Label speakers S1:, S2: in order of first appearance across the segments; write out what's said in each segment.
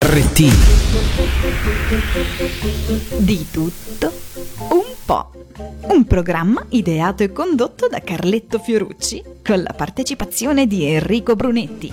S1: RT.
S2: Di tutto un po'. Un programma ideato e condotto da Carletto Fiorucci con la partecipazione di Enrico Brunetti.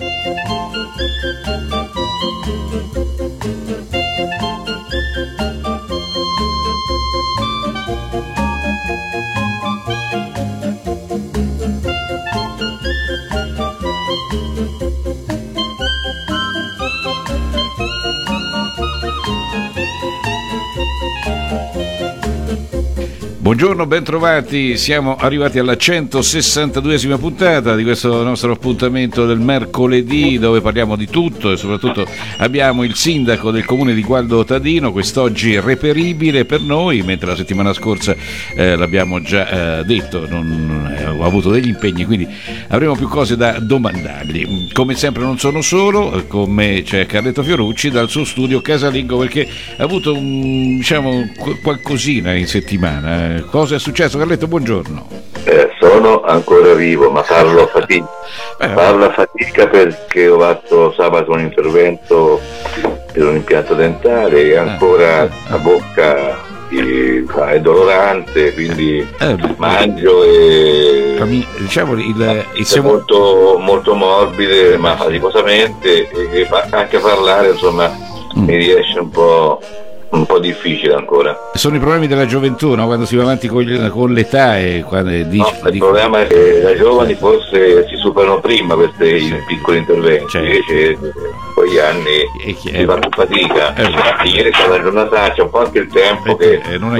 S3: Buongiorno, bentrovati, siamo arrivati alla 162esima puntata di questo nostro appuntamento del mercoledì, dove parliamo di tutto e soprattutto abbiamo il sindaco del comune di Gualdo Tadino, quest'oggi reperibile per noi, mentre la settimana scorsa l'abbiamo già detto, ho avuto degli impegni, quindi avremo più cose da domandargli. Come sempre non sono solo, con me c'è Carletto Fiorucci dal suo studio casalingo, perché ha avuto qualcosina in settimana. Cosa è successo, Carletto? Buongiorno.
S4: Sono ancora vivo, ma parlo a fatica perché ho fatto sabato un intervento per un impianto dentale e ancora la bocca è dolorante, quindi mangio e
S3: diciamo
S4: è molto, molto morbide, ma faticosamente, e anche parlare insomma mi riesce un po' difficile ancora.
S3: Sono i problemi della gioventù, no? Quando si va avanti con l'età e quando
S4: il problema è che da giovani forse si superano prima questi piccoli interventi, invece con gli anni si fa più fatica. Ieri è stata una giornata, c'è un po' anche il tempo che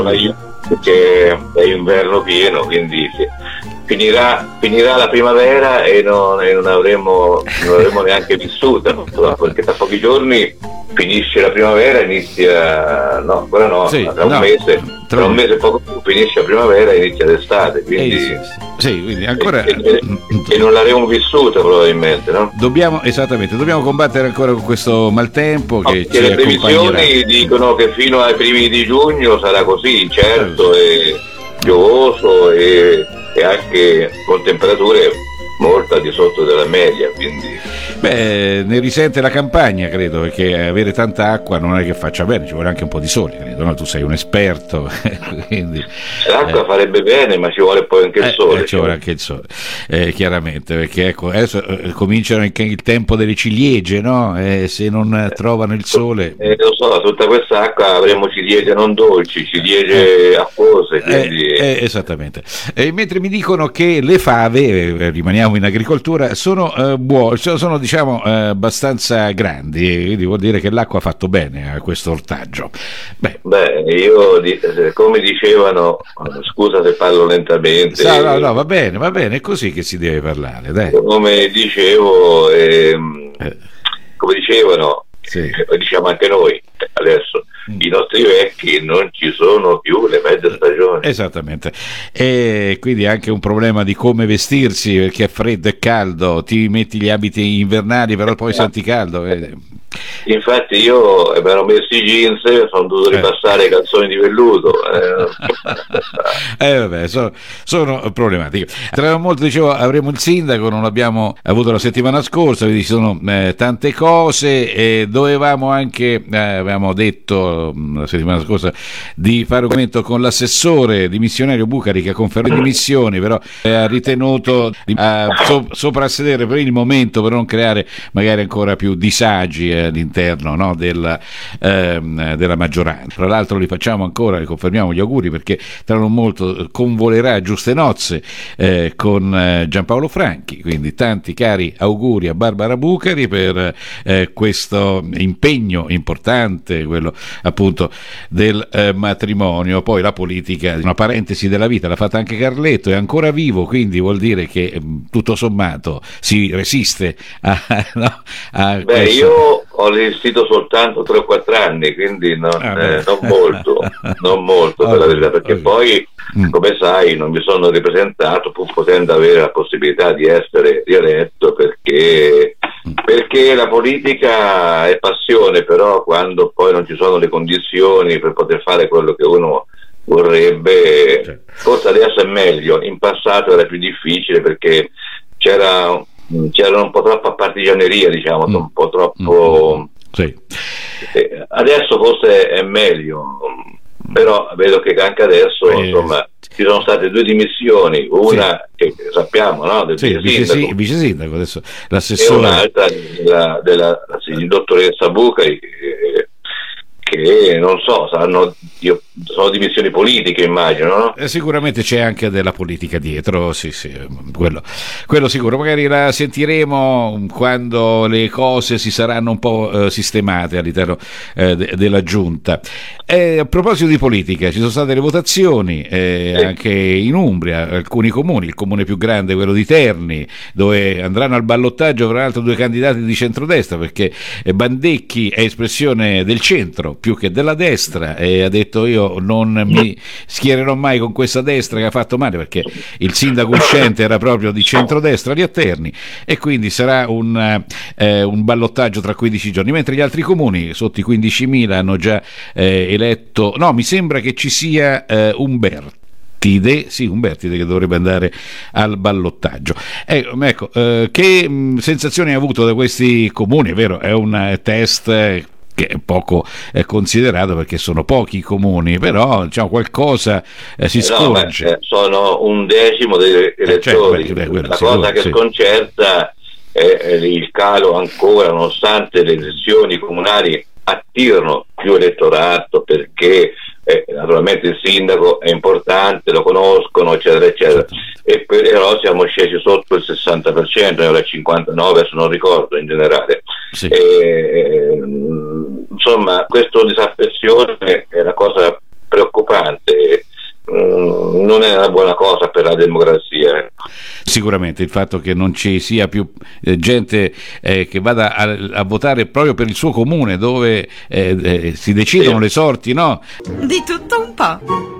S4: è inverno pieno, quindi finirà la primavera e non avremo neanche vissuta, perché tra pochi giorni finisce la primavera, inizia tra un mese poco più finisce la primavera e inizia l'estate, quindi
S3: quindi ancora
S4: e non l'avremo vissuta probabilmente, no?
S3: Dobbiamo combattere ancora con questo maltempo che ci
S4: le
S3: accompagnerà.
S4: previsioni dicono che fino ai primi di giugno sarà così incerto e piovoso e anche con temperature molto al di sotto della media, quindi
S3: ne risente la campagna, credo, perché avere tanta acqua non è che faccia bene, ci vuole anche un po' di sole, credo, no? Tu sei un esperto, quindi
S4: l'acqua farebbe bene, ma ci vuole poi anche il sole.
S3: Ci vuole anche il sole, chiaramente, perché ecco, adesso cominciano anche il tempo delle ciliegie, no? Se non trovano il sole.
S4: Lo so, tutta questa acqua avremo ciliegie non dolci, ciliegie acquose, quindi
S3: esattamente. Mentre mi dicono che le fave, rimaniamo in agricoltura, sono diciamo abbastanza grandi, quindi vuol dire che l'acqua ha fatto bene a questo ortaggio.
S4: Io come dicevano, scusa se parlo lentamente,
S3: no, va bene, è così che si deve parlare, dai.
S4: Come dicevo, come dicevano, diciamo anche noi adesso, i nostri vecchi, non ci sono più le mezze stagioni.
S3: Esattamente, e quindi anche un problema di come vestirsi, perché è freddo e caldo, ti metti gli abiti invernali però poi senti caldo.
S4: Infatti io mi ero messo i jeans, sono dovuto ripassare i calzoni di velluto.
S3: Sono problematiche. Tra molto, dicevo, avremo il sindaco, non l'abbiamo avuto la settimana scorsa, quindi ci sono tante cose, e dovevamo anche, avevamo detto la settimana scorsa di fare un commento con l'assessore dimissionario Bucari, che ha confermato le dimissioni, però ha ritenuto di soprassedere per il momento, per non creare magari ancora più disagi all'interno, no, della maggioranza. Tra l'altro li confermiamo gli auguri, perché tra non molto convolerà a Giuste Nozze con Giampaolo Franchi, quindi tanti cari auguri a Barbara Bucari per questo impegno importante, quello appunto del matrimonio. Poi la politica, una parentesi della vita, l'ha fatta anche Carletto, è ancora vivo, quindi vuol dire che tutto sommato si resiste a questo.
S4: Io ho resistito soltanto 3 o 4 anni, quindi non molto per la verità, perché poi, come sai, non mi sono ripresentato pur potendo avere la possibilità di essere rieletto, perché la politica è passione, però quando poi non ci sono le condizioni per poter fare quello che uno vorrebbe, forse adesso è meglio, in passato era più difficile perché c'era un po' troppa partigianeria, diciamo, un po' troppo
S3: Sì.
S4: Adesso forse è meglio, però vedo che anche adesso insomma ci sono state 2 dimissioni, una che sappiamo, no, del
S3: vice sindaco, adesso l'assessore,
S4: e un'altra della dottoressa Bucari, che non so, sono dimissioni politiche, immagino, no?
S3: Sicuramente c'è anche della politica dietro, sì, quello sicuro. Magari la sentiremo quando le cose si saranno un po' sistemate all'interno della giunta. A proposito di politica, ci sono state le votazioni anche in Umbria, alcuni comuni, il comune più grande, quello di Terni, dove andranno al ballottaggio fra l'altro 2 candidati di centrodestra, perché Bandecchi è espressione del centro più che della destra, e ha detto: io non mi schiererò mai con questa destra che ha fatto male, perché il sindaco uscente era proprio di centrodestra lì a Terni, e quindi sarà un ballottaggio tra 15 giorni, mentre gli altri comuni sotto i 15.000 hanno già eletto, no, mi sembra che ci sia Umbertide che dovrebbe andare al ballottaggio. Ecco, che sensazioni hai avuto da questi comuni? È vero, è un test che è poco considerato perché sono pochi i comuni, però diciamo qualcosa si scorge.
S4: Sono 1/10 degli elettori, la cosa che sconcerta è il calo ancora, nonostante le elezioni comunali attirano più elettorato, perché naturalmente il sindaco è importante, lo conoscono, eccetera eccetera, e però siamo scesi sotto il 60%, ora il 59%, se non ricordo, in generale. Insomma, questa disaffezione è una cosa preoccupante, non è una buona cosa per la democrazia.
S3: Sicuramente il fatto che non ci sia più gente che vada a votare proprio per il suo comune, dove si decidono le sorti, no?
S2: Di tutto un po'.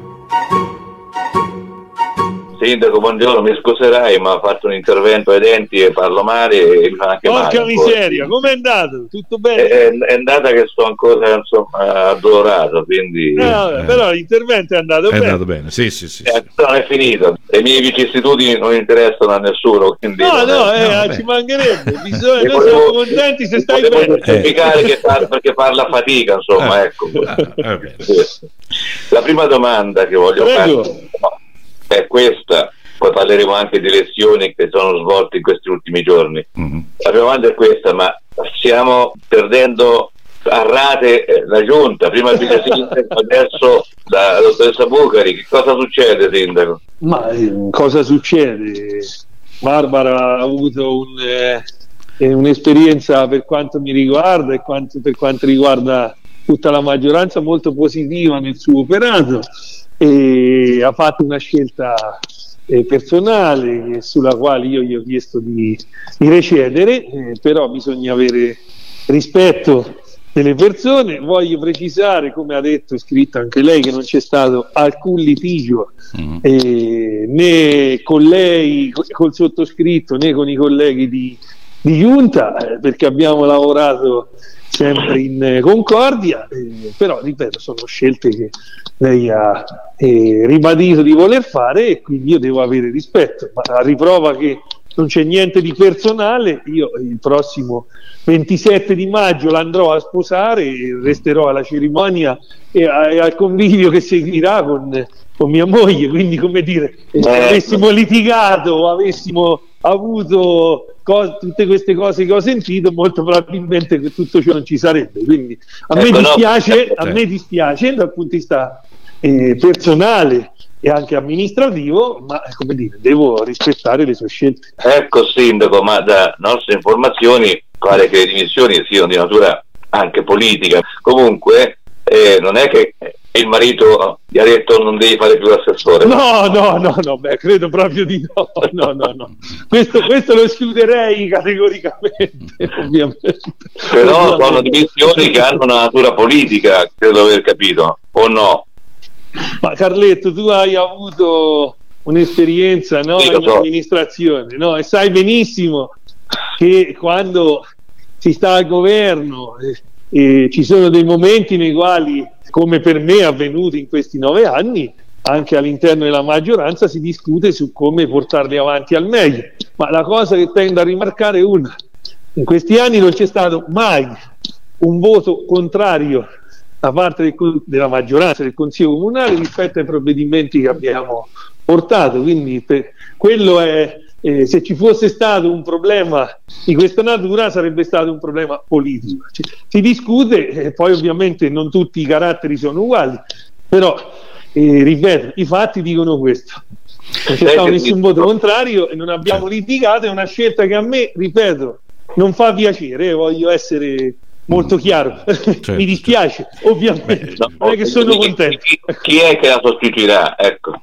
S4: Sindaco, buongiorno, mi scuserai, ma ho fatto un intervento ai denti e parlo male e mi fa anche male.
S1: Porca miseria, com'è andato? Tutto bene?
S4: È andata che sto ancora, insomma, addolorato, quindi...
S1: Però l'intervento è andato bene.
S3: È andato bene, sì.
S4: Non è finito, le mie vicissitudini non interessano a nessuno, quindi...
S1: ci mancherebbe, noi siamo contenti se stai bene.
S4: Volevo giustificare perché farla fatica, insomma, ecco. La prima domanda che voglio fare è questa, poi parleremo anche di elezioni che sono svolte in questi ultimi giorni. La prima domanda è questa: ma stiamo perdendo a rate la giunta, prima il vice sindaco, adesso la dottoressa Bucari? Che cosa succede, sindaco?
S1: Ma cosa succede? Barbara ha avuto un'esperienza, per quanto mi riguarda e per quanto riguarda tutta la maggioranza, molto positiva nel suo operato, e ha fatto una scelta personale sulla quale io gli ho chiesto di recedere, però bisogna avere rispetto delle persone. Voglio precisare, come ha detto e scritto anche lei, che non c'è stato alcun litigio né con lei, col sottoscritto, né con i colleghi di giunta, perché abbiamo lavorato sempre in concordia, però ripeto, sono scelte che lei ha ribadito di voler fare, e quindi io devo avere rispetto, ma a riprova che non c'è niente di personale, io il prossimo 27 di maggio l'andrò a sposare e resterò alla cerimonia e al convivio che seguirà con mia moglie, quindi, come dire, se avessimo litigato o avessimo avuto tutte queste cose che ho sentito, molto probabilmente tutto ciò non ci sarebbe, quindi a me dispiace dal punto di vista personale e anche amministrativo, ma come dire, devo rispettare le sue scelte.
S4: Ecco, sindaco, ma da nostre informazioni pare che le dimissioni siano di natura anche politica. Comunque non è che il marito gli ha detto non devi fare più l'assessore.
S1: No, beh, credo proprio di no. Questo lo escluderei categoricamente, ovviamente.
S4: Però sono dimissioni che hanno una natura politica, credo di aver capito, o no?
S1: Ma Carletto, tu hai avuto un'esperienza in amministrazione, no? E sai benissimo che quando si sta al governo ci sono dei momenti nei quali, come per me è avvenuto in questi 9 anni, anche all'interno della maggioranza si discute su come portarli avanti al meglio. Ma la cosa che tendo a rimarcare è una: in questi anni non c'è stato mai un voto contrario da parte della maggioranza del Consiglio Comunale rispetto ai provvedimenti che abbiamo portato, quindi quello è, se ci fosse stato un problema di questa natura sarebbe stato un problema politico. Si discute, poi ovviamente non tutti i caratteri sono uguali, però ripeto, i fatti dicono questo. Non c'è stato nessun voto contrario e non abbiamo litigato, è una scelta che a me, ripeto, non fa piacere, voglio essere molto chiaro.
S3: Certo.
S1: Mi dispiace, ovviamente. Non è che sono contento.
S4: Chi è che la sostituirà? Ecco.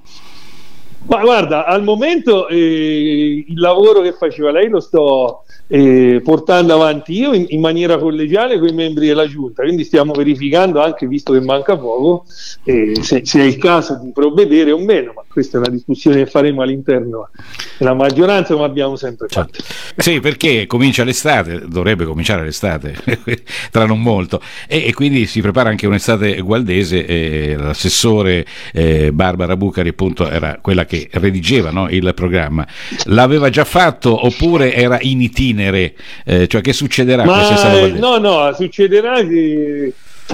S1: Ma guarda, al momento il lavoro che faceva lei lo sto portando avanti io in maniera collegiale con i membri della Giunta, quindi stiamo verificando, anche visto che manca poco, se è il caso di provvedere o meno, ma questa è una discussione che faremo all'interno della maggioranza, come abbiamo sempre fatto.
S3: Sì, perché comincia l'estate, dovrebbe cominciare l'estate tra non molto, e quindi si prepara anche un'estate gualdese, e l'assessore Barbara Bucari appunto era quella che redigeva, no, il programma. L'aveva già fatto oppure era in itinere? Cioè, che succederà quest'estate?
S1: No, succederà che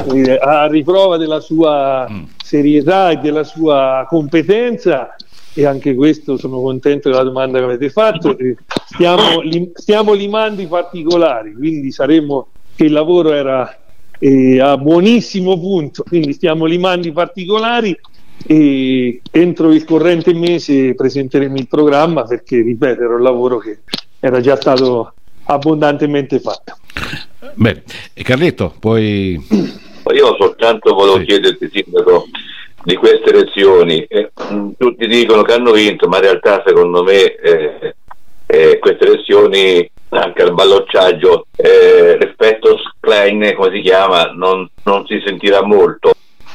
S1: a riprova della sua serietà e della sua competenza, e anche questo sono contento della domanda che avete fatto, stiamo limando i particolari, quindi saremo che il lavoro era a buonissimo punto, quindi stiamo limando i particolari e entro il corrente mese presenteremo il programma, perché ripeto, era un lavoro che era già stato abbondantemente fatto.
S3: Bene, e Carletto, poi...
S4: Io soltanto volevo chiederti, sindaco, di queste elezioni, tutti dicono che hanno vinto, ma in realtà secondo me queste elezioni, anche al ballocciaggio, rispetto Klein, come si chiama, non si sentirà molto.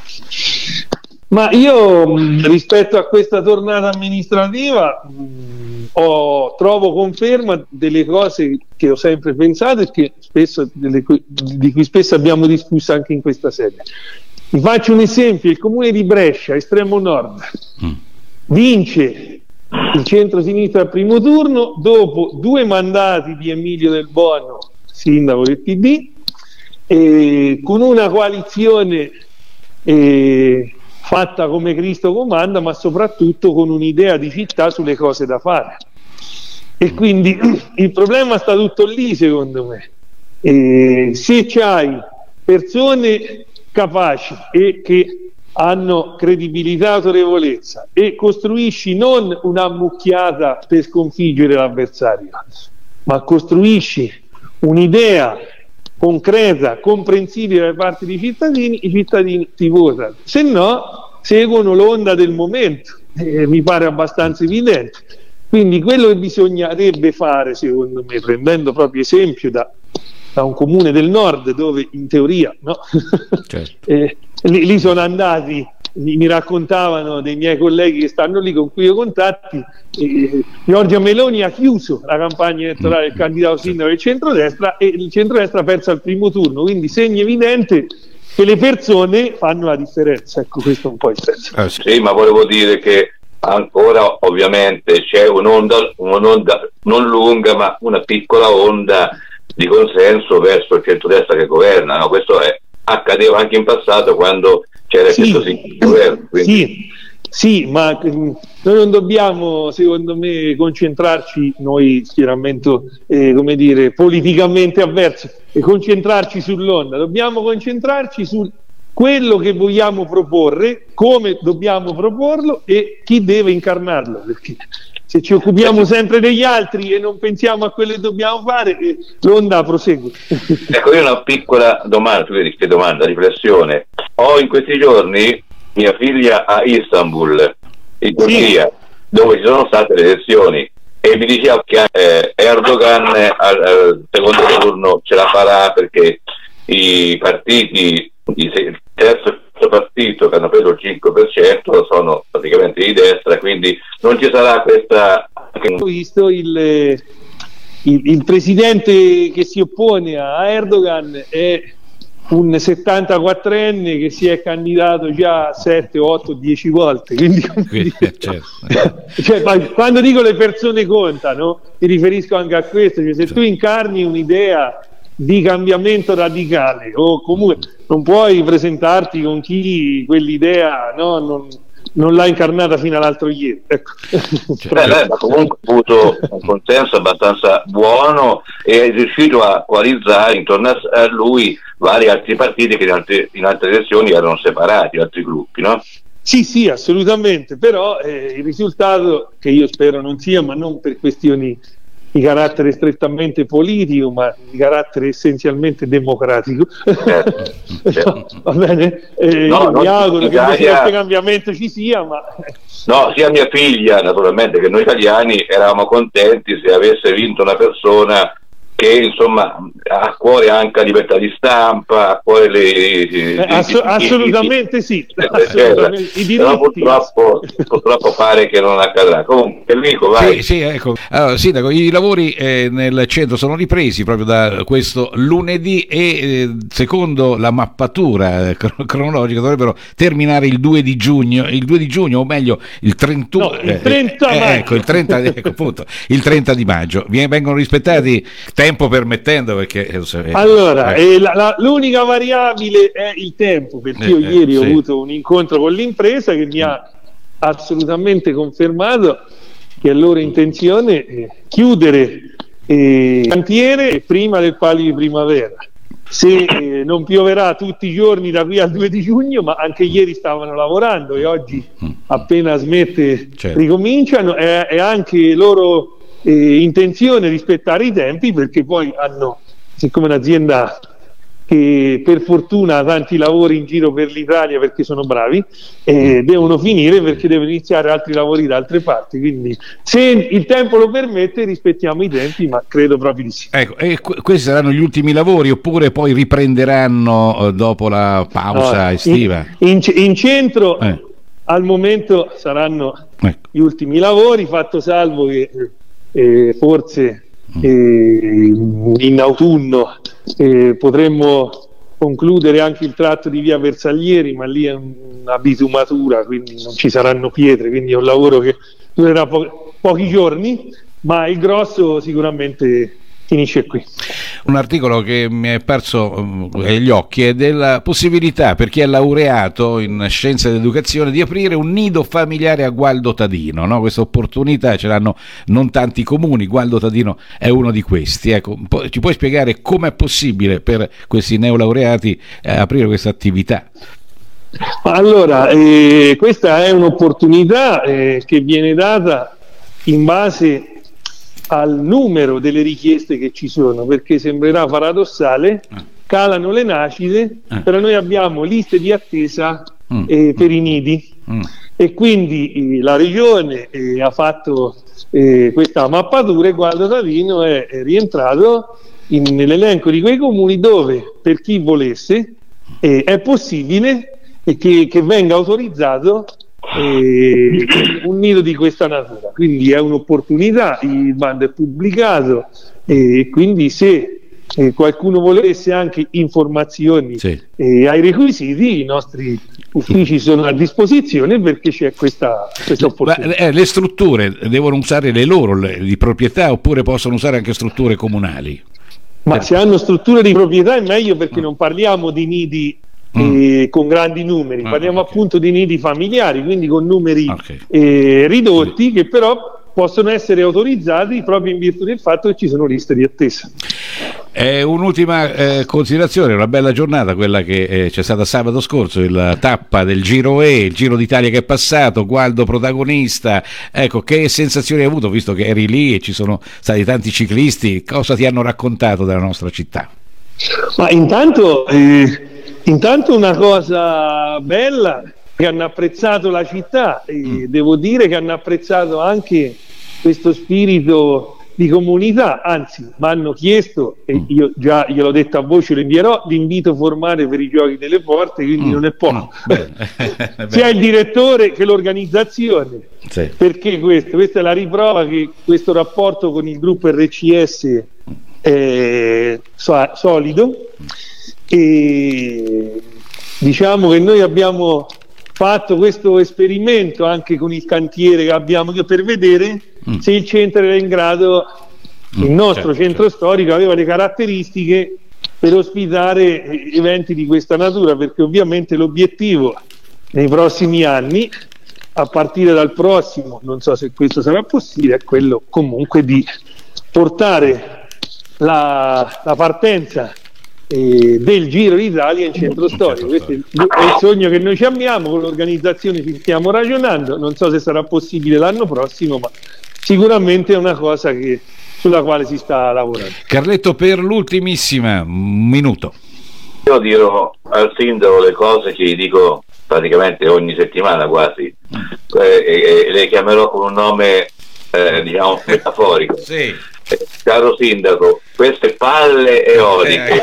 S1: Ma io rispetto a questa tornata amministrativa trovo conferma delle cose che ho sempre pensato e che spesso, di cui spesso abbiamo discusso anche in questa sede. Vi faccio un esempio: il comune di Brescia, estremo nord, vince il centro-sinistra al primo turno dopo 2 mandati di Emilio Del Bono, sindaco del PD, con una coalizione fatta come Cristo comanda, ma soprattutto con un'idea di città sulle cose da fare. E quindi il problema sta tutto lì, secondo me. Se c'hai persone capaci e che hanno credibilità e autorevolezza e costruisci non una mucchiata per sconfiggere l'avversario, ma costruisci un'idea concreta, comprensibile da parte dei cittadini, i cittadini ti votano. Se no, seguono l'onda del momento, mi pare abbastanza evidente. Quindi quello che bisognerebbe fare, secondo me, prendendo proprio esempio da un comune del nord, dove in teoria, no? Certo. Lì sono andati, mi raccontavano dei miei colleghi che stanno lì, con cui ho contatti, Giorgia Meloni ha chiuso la campagna elettorale del candidato sindaco del centrodestra, e il centrodestra ha perso al primo turno, quindi segno evidente che le persone fanno la differenza. Ecco, questo è un po' il senso.
S4: Sì, ma volevo dire che ancora ovviamente c'è un'onda non lunga, ma una piccola onda di consenso verso il centrodestra che governa, no? Questo accadeva anche in passato, quando c'era il centro-sinistra governo.
S1: Sì, ma noi non dobbiamo, secondo me, concentrarci, noi schieramento come dire, politicamente avverso, e concentrarci sull'onda. Dobbiamo concentrarci su quello che vogliamo proporre, come dobbiamo proporlo e chi deve incarnarlo, perché se ci occupiamo sempre degli altri e non pensiamo a quello che dobbiamo fare, l'onda prosegue.
S4: Ecco, io una piccola domanda, tu vedi che domanda, riflessione. Ho in questi giorni mia figlia a Istanbul, in Turchia, dove ci sono state le elezioni, e mi diceva che Erdogan al secondo turno ce la farà, perché i partiti, il terzo partito che hanno preso il 5% sono praticamente di destra, quindi non ci sarà questa...
S1: Ho visto il presidente che si oppone a Erdogan è un 74enne che si è candidato già 7, 8, 10 volte, quindi
S3: certo.
S1: Cioè, quando dico le persone contano, mi riferisco anche a questo, cioè, se tu incarni un'idea di cambiamento radicale, o comunque non puoi presentarti con chi quell'idea non l'ha incarnata fino all'altro ieri. Ecco.
S4: Ma comunque ha avuto un consenso abbastanza buono e è riuscito a coalizzare intorno a lui vari altri partiti che in altre elezioni erano separati, altri gruppi, no?
S1: Sì, assolutamente, però il risultato, che io spero non sia, ma non per questioni di carattere strettamente politico, ma di carattere essenzialmente democratico.
S4: Certo.
S1: Va bene? Io mi auguro che questo cambiamento ci sia, ma...
S4: No, sia mia figlia, naturalmente, che noi italiani eravamo contenti se avesse vinto una persona che insomma ha a cuore anche la libertà di stampa, a cuore
S1: assolutamente sì,
S4: i diritti. Però purtroppo pare che non accadrà. Comunque Enrico, vai.
S3: Sì, ecco. Allora, Sindaco, i lavori nel centro sono ripresi proprio da questo lunedì e secondo la mappatura cronologica dovrebbero terminare il 2 di giugno, o meglio il 31,
S1: no, il 30 maggio.
S3: Appunto, il 30 di maggio. Vengono rispettati tempo permettendo, perché
S1: allora l'unica variabile è il tempo, perché io ieri ho avuto un incontro con l'impresa che mi ha assolutamente confermato che è loro intenzione chiudere il cantiere prima del palio di primavera. Se non pioverà tutti i giorni da qui al 2 di giugno, ma anche ieri stavano lavorando e oggi appena smette ricominciano, è anche loro intenzione rispettare i tempi, perché poi hanno, siccome un'azienda che per fortuna ha tanti lavori in giro per l'Italia perché sono bravi, devono finire perché devono iniziare altri lavori da altre parti, quindi se il tempo lo permette rispettiamo i tempi, ma credo proprio di sì.
S3: Ecco, e questi saranno gli ultimi lavori oppure poi riprenderanno dopo la pausa estiva?
S1: In centro al momento saranno gli ultimi lavori, fatto salvo che forse in autunno potremmo concludere anche il tratto di via Bersaglieri, ma lì è una bitumatura, quindi non ci saranno pietre, quindi è un lavoro che durerà pochi giorni, ma il grosso sicuramente finisce qui.
S3: Un articolo che mi è parso agli occhi è della possibilità per chi è laureato in scienze dell'educazione di aprire un nido familiare a Gualdo Tadino, no? Questa opportunità ce l'hanno non tanti comuni, Gualdo Tadino è uno di questi. Ecco, ci puoi spiegare com'è possibile per questi neolaureati aprire questa attività?
S1: Allora, questa è un'opportunità che viene data in base al numero delle richieste che ci sono, perché sembrerà paradossale, calano le nascite, però noi abbiamo liste di attesa per i nidi e quindi la regione ha fatto questa mappatura e Gualdo Tadino è rientrato nell'elenco di quei comuni dove per chi volesse è possibile che venga autorizzato un nido di questa natura, quindi è un'opportunità, il bando è pubblicato e quindi se qualcuno volesse anche informazioni ai requisiti, i nostri uffici sono a disposizione perché c'è questa opportunità.
S3: Le strutture devono usare le loro di proprietà oppure possono usare anche strutture comunali?
S1: Ma se hanno strutture di proprietà è meglio, perché non parliamo di nidi con grandi numeri, parliamo appunto di nidi familiari, quindi con numeri ridotti, che però possono essere autorizzati proprio in virtù del fatto che ci sono liste di attesa.
S3: Un'ultima considerazione, una bella giornata quella che c'è stata sabato scorso, il tappa del Giro il Giro d'Italia che è passato, Gualdo protagonista. Ecco, che sensazioni hai avuto visto che eri lì e ci sono stati tanti ciclisti? Cosa ti hanno raccontato della nostra città?
S1: Ma intanto una cosa bella, che hanno apprezzato la città e devo dire che hanno apprezzato anche questo spirito di comunità, anzi mi hanno chiesto, e io già gliel'ho detto a voce, lo invierò, l'invito formale per i giochi delle porte, quindi non è poco, sia il direttore che l'organizzazione, perché questa è la riprova che questo rapporto con il gruppo RCS è solido. E diciamo che noi abbiamo fatto questo esperimento anche con il cantiere che abbiamo per vedere se il centro era in grado, il nostro centro storico aveva le caratteristiche per ospitare eventi di questa natura, perché ovviamente l'obiettivo nei prossimi anni, a partire dal prossimo, non so se questo sarà possibile, è quello comunque di portare la partenza del Giro d'Italia in centro storico. Questo è il sogno che noi ci abbiamo, con l'organizzazione ci stiamo ragionando, non so se sarà possibile l'anno prossimo, ma sicuramente è una cosa sulla quale si sta lavorando.
S3: Carletto, per l'ultimissima, un minuto.
S4: Io dirò al sindaco le cose che gli dico praticamente ogni settimana quasi, le chiamerò con un nome diciamo metaforico.
S3: Sì.
S4: Caro sindaco, queste palle eoliche.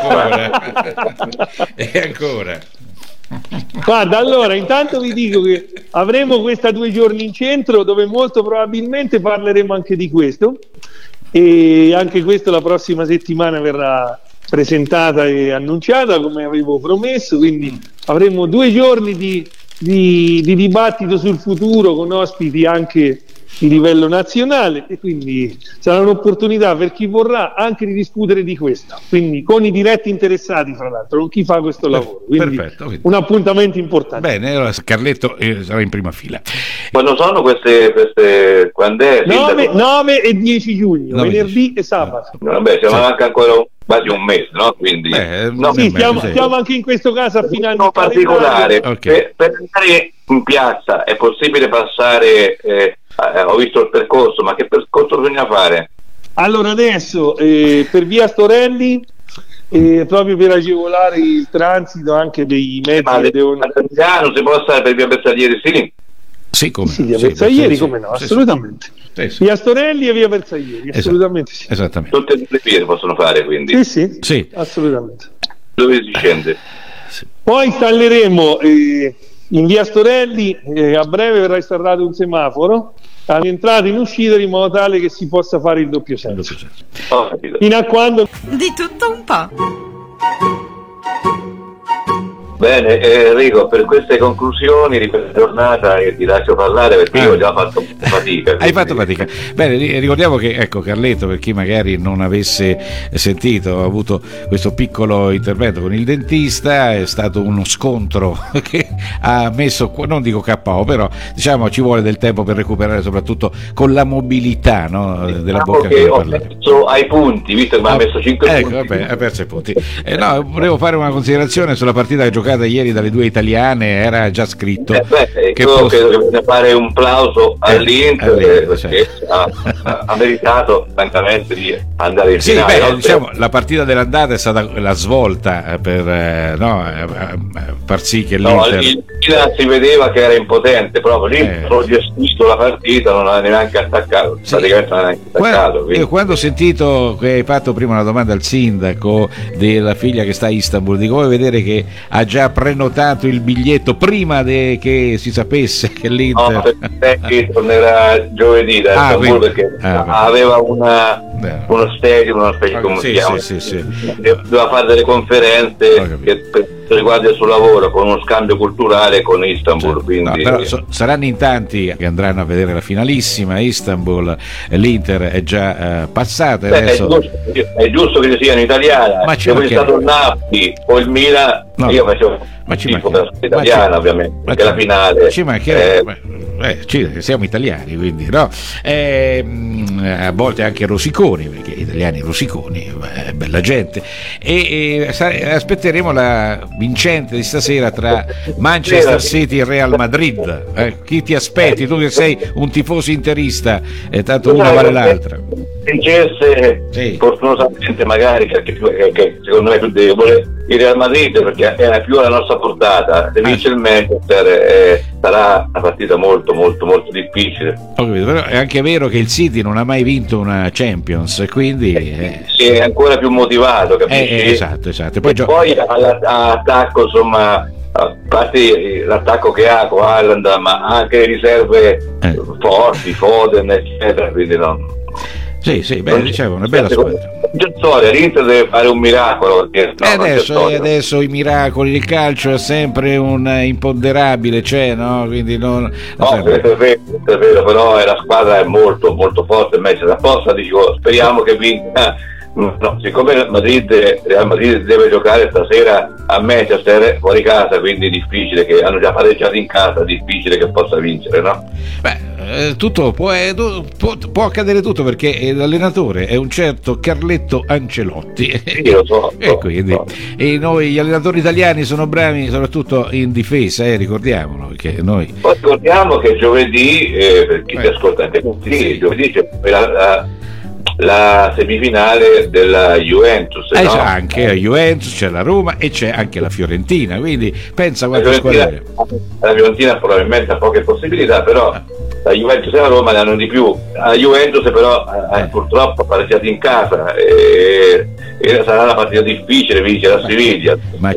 S3: E ancora.
S1: Guarda, allora intanto vi dico che avremo questa 2 giorni in centro, dove molto probabilmente parleremo anche di questo, e anche questo la prossima settimana verrà presentata e annunciata come avevo promesso, quindi avremo 2 giorni di dibattito sul futuro, con ospiti anche di livello nazionale, e quindi sarà un'opportunità per chi vorrà anche di discutere di questo, quindi con i diretti interessati, fra l'altro, con chi fa questo lavoro, quindi
S3: perfetto.
S1: un appuntamento importante.
S3: Bene, allora Carletto sarà in prima fila.
S4: Quando sono queste quando è?
S1: 9 e 10 giugno, venerdì e sabato.
S4: Vabbè, siamo anche ancora quasi un mese, no? Quindi
S1: stiamo anche in questo caso affinando
S4: in particolare. Per andare in piazza è possibile passare, ho visto il percorso, ma che percorso bisogna fare?
S1: Allora adesso per via Storelli, proprio per agevolare il transito anche dei mezzi che devono...
S4: non si può stare per via Bersaglieri, sì?
S3: Sì, come
S1: sì, via Bersaglieri, come no, assolutamente. Sì. Via Storelli e via Bersaglieri, assolutamente sì.
S3: Esattamente.
S4: Tutte e 2 vie possono fare, quindi.
S1: Sì, assolutamente.
S4: Dove si scende?
S1: Poi installeremo in via Storelli, a breve verrà installato un semaforo all'entrata e in uscita, in modo tale che si possa fare il doppio senso. Fino a quando...
S2: Di tutto un po'.
S4: Bene, Enrico, per queste conclusioni di questa giornata ti lascio parlare, perché io ho già fatto fatica.
S3: Hai fatto fatica. Bene, ricordiamo che, ecco, Carletto, per chi magari non avesse sentito, ha avuto questo piccolo intervento con il dentista, è stato uno scontro che ha messo, non dico KO, però diciamo ci vuole del tempo per recuperare, soprattutto con la mobilità, no, della bocca.
S4: Che ho messo ai punti, visto che mi ha messo 5 punti.
S3: Ecco, vabbè, ha perso i punti. No, volevo fare una considerazione sulla partita che giocata ieri dalle 2 italiane, era già scritto
S4: che credo che bisogna fare un plauso all'Inter, perché ha meritato francamente di andare in finale.
S3: Diciamo, la partita dell'andata è stata la svolta per far sì che l'Inter
S4: si vedeva che era impotente, proprio l'Inter ha gestito la partita, non ha neanche attaccato, praticamente non ha neanche attaccato.
S3: Io quando ho sentito che hai fatto prima una domanda al sindaco della figlia che sta a Istanbul, dico, vuoi vedere che ha già prenotato il biglietto prima che si sapesse che l'Inter...
S4: No, perché tornerà giovedì da Istanbul, perché aveva uno stadio, una specie come si chiama, doveva fare delle conferenze per riguarda il suo lavoro, con uno scambio culturale con Istanbul, quindi...
S3: però saranno in tanti che andranno a vedere la finalissima a Istanbul. L'Inter è già passata, adesso...
S4: è giusto che sia in italiana, ma se fosse stato il Napoli o il Milan, io facevo italiana, ovviamente, perché la finale
S3: ci siamo italiani, quindi no, a volte anche rosiconi, perché gli italiani rosiconi, bella gente, e aspetteremo la vincente di stasera tra Manchester City e Real Madrid. Chi ti aspetti? Tu che sei un tifoso interista, tanto una vale l'altra.
S4: Vincesse fortunosamente, magari, che secondo me è più debole, il Real Madrid, perché è più alla nostra portata. Se vince il Manchester sarà una partita molto molto molto difficile.
S3: Ho capito, però è anche vero che il City non ha mai vinto una Champions, quindi
S4: è ancora più motivato, capisci?
S3: Esatto.
S4: Poi all'attacco, insomma, a parte l'attacco che ha con Haaland, ma anche le riserve forti, Foden, eccetera, quindi no.
S3: Sì, dicevo, una bella squadra.
S4: L'Inter deve fare un miracolo, perché
S3: adesso i miracoli, il calcio è sempre un imponderabile, quindi non
S4: è vero, però la squadra è molto molto forte, invece apposta dico, speriamo che vinca No, siccome Real Madrid deve giocare stasera a Manchester fuori casa, quindi è difficile, che hanno già pareggiato in casa, è difficile che possa vincere, no?
S3: Beh, tutto può accadere tutto, perché l'allenatore è un certo Carletto Ancelotti.
S4: Sì, lo so.
S3: E quindi e noi gli allenatori italiani sono bravi soprattutto in difesa, ricordiamolo, perché noi...
S4: Poi ricordiamo che giovedì, per chi ti ascolta anche tutti, sì. Giovedì c'è la semifinale della Juventus,
S3: no? C'è anche la Juventus, c'è la Roma e c'è anche la Fiorentina, quindi pensa quante squadre.
S4: La Fiorentina probabilmente ha poche possibilità, però la Juventus e la Roma ne hanno di più. La Juventus però purtroppo ha pareggiato in casa e sarà una partita difficile vincere a Siviglia.
S3: Ma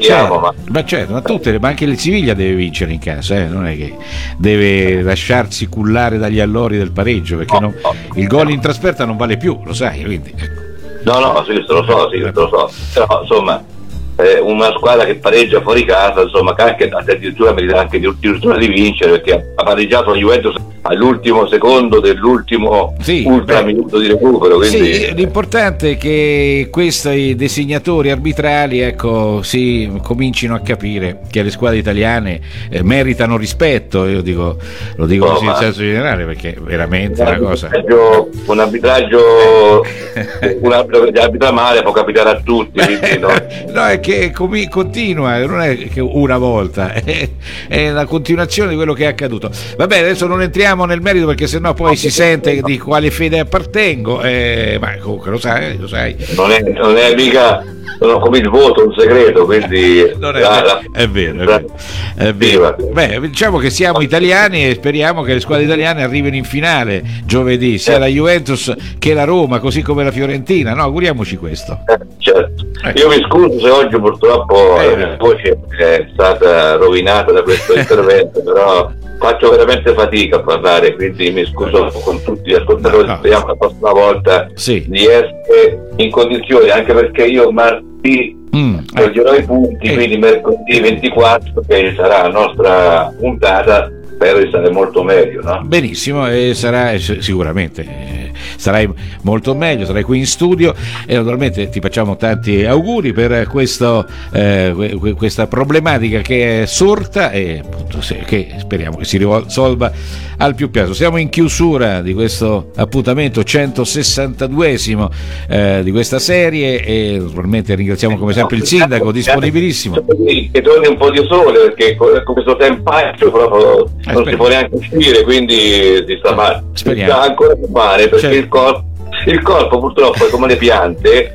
S3: anche il Siviglia deve vincere in casa, non è che deve lasciarsi cullare dagli allori del pareggio, perché il gol in trasferta non vale più, lo sai, quindi ecco.
S4: No, sì, lo so. Però insomma, una squadra che pareggia fuori casa, insomma, che anche addirittura merita anche addirittura di vincere, perché ha pareggiato la Juventus all'ultimo secondo dell'ultimo minuto di recupero, quindi...
S3: Sì, l'importante è che questi designatori arbitrali si comincino a capire che le squadre italiane meritano rispetto. Io lo dico così in senso generale, perché veramente è una cosa...
S4: Un arbitraggio che arbitra male può capitare a tutti, quindi,
S3: no, è che continua, non è che una volta, è la continuazione di quello che è accaduto. Va bene, adesso non entriamo nel merito, perché sennò poi si sente di quale fede appartengo, ma comunque lo sai.
S4: Non è mica come il voto, un segreto, quindi
S3: è vero. Beh, diciamo che siamo italiani e speriamo che le squadre italiane arrivino in finale giovedì, sia la Juventus che la Roma, così come la Fiorentina, no? Auguriamoci questo.
S4: Certo. Io mi scuso se oggi purtroppo la voce è stata rovinata da questo intervento, però faccio veramente fatica a parlare, quindi mi scuso con tutti gli ascoltatori. Speriamo la prossima volta di essere in condizioni, anche perché io martedì toglierò i punti, quindi mercoledì 24, che sarà la nostra puntata, spero di stare molto meglio, no?
S3: Benissimo, e sarà sicuramente sarai molto meglio, sarai qui in studio, e naturalmente ti facciamo tanti auguri per questa problematica che è sorta, e appunto che speriamo che si risolva al più presto. Siamo in chiusura di questo appuntamento 162esimo di questa serie, e naturalmente ringraziamo come sempre il sindaco, disponibilissimo.
S4: Che torni un po' di sole, perché con questo tempaccio proprio non si può neanche uscire, quindi si sta male.
S3: Speriamo.
S4: Sta ancora male, perché il corpo purtroppo è come le piante,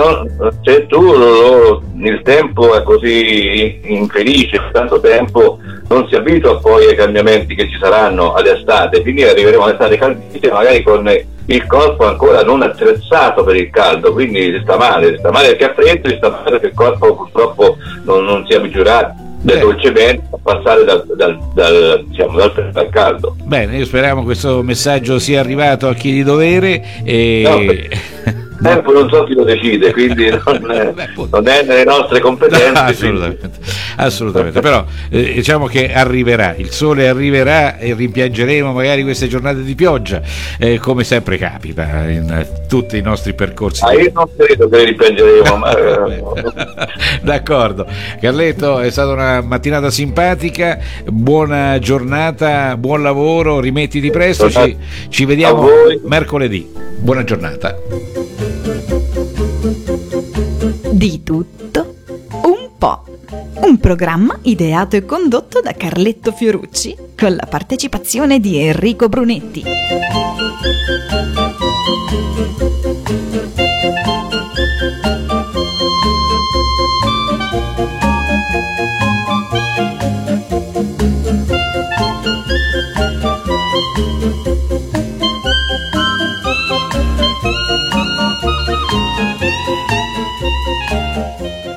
S4: il tempo è così infelice, tanto tempo non si abitua poi ai cambiamenti che ci saranno all'estate, quindi arriveremo all'estate caldissima, magari con il corpo ancora non attrezzato per il caldo, quindi si sta male perché ha freddo, si sta male perché il corpo purtroppo non si è abituato dolcemente a passare dal freddo al caldo.
S3: Bene, io speriamo questo messaggio sia arrivato a chi di dovere, e
S4: tempo non so chi lo decide, quindi non è nelle nostre competenze.
S3: No, assolutamente. Però diciamo che arriverà, il sole arriverà e rimpiangeremo magari queste giornate di pioggia, come sempre capita in tutti i nostri percorsi.
S4: Io non credo che le rimpiangeremo.
S3: D'accordo, Carletto, è stata una mattinata simpatica, buona giornata, buon lavoro, rimettiti presto, ci vediamo mercoledì. Buona giornata.
S2: Di tutto un po'. Un programma ideato e condotto da Carletto Fiorucci con la partecipazione di Enrico Brunetti.